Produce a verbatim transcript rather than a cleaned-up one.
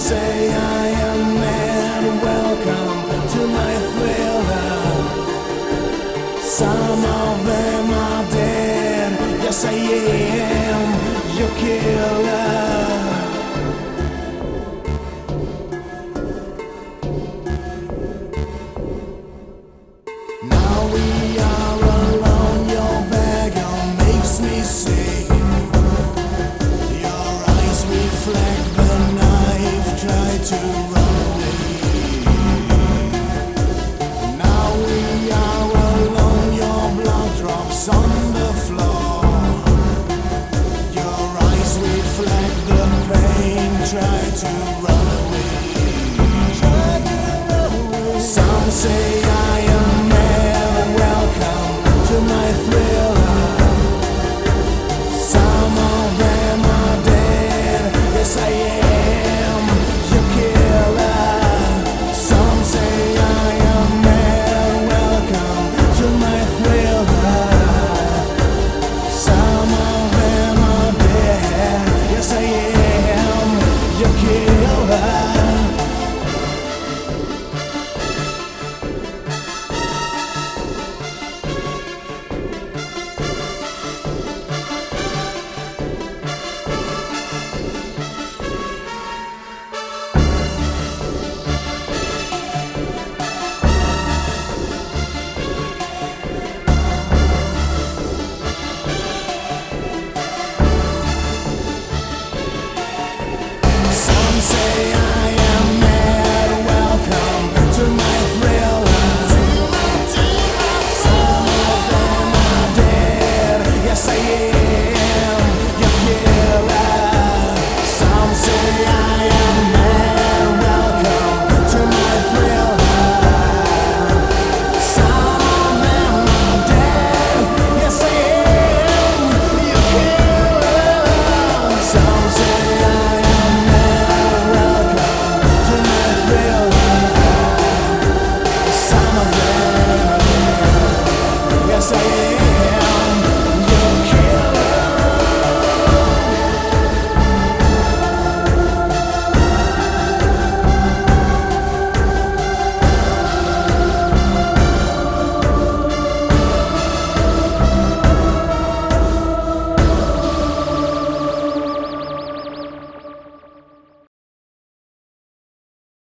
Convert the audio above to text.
say I am mad, welcome to my thriller. Some of them are dead, yes I am your killer. Now we are alone, your beggar makes me sick. Your eyes reflect the knife, try to run away. Now we are alone, your blood drops on the floor. Your eyes reflect the pain, try to run away. Some say